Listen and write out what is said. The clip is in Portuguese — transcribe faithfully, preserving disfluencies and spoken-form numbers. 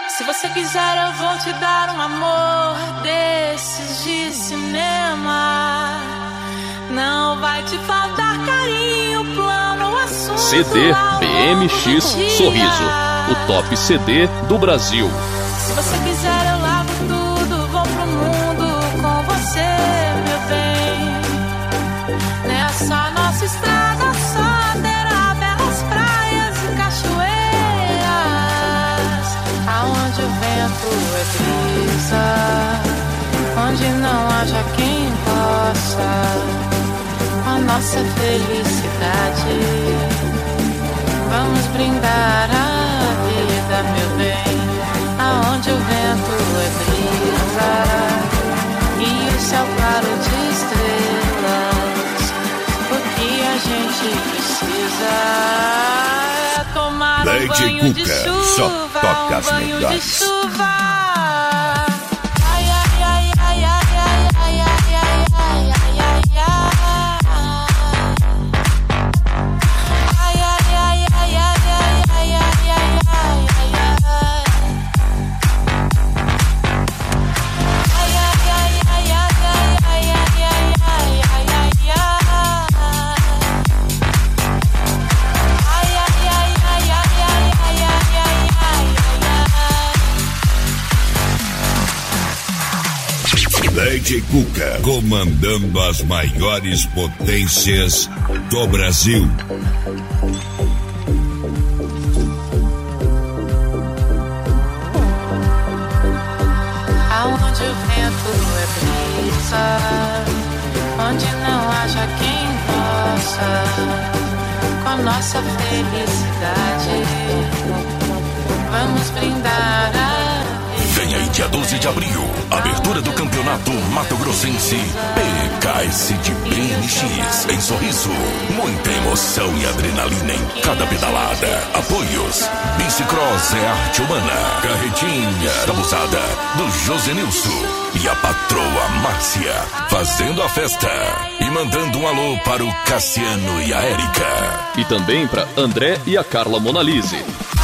Se você quiser eu vou te dar um amor desses de cinema. Não vai te faltar carinho, plano, assunto. C D B M X Sorriso, o top C D do Brasil. Se você quiser eu largo tudo, vou pro mundo com você, meu bem. Nessa nossa estrada só terá belas praias e cachoeiras, aonde o vento é brisa, onde não haja quem possa a nossa felicidade. Vamos brindar a vida, meu bem, aonde o vento é brisa e o céu claro de estrelas. O que a gente precisa é tomar um Lady banho de Cuca, chuva, só toca as um banho de melhores. chuva. Lady Cuca, comandando as maiores potências do Brasil. Aonde o vento é brisa, onde não haja quem possa com a nossa felicidade. Vamos brindar a Vem aí dia doze de abril, abertura do campeonato Mato Grossense P K S de B M X em Sorriso. Muita emoção e adrenalina em cada pedalada. Apoios: Bicicross é arte humana, Carretinha da Busada do Josenilson e a patroa Márcia fazendo a festa e mandando um alô para o Cassiano e a Érica. E também para André e a Carla Monalise.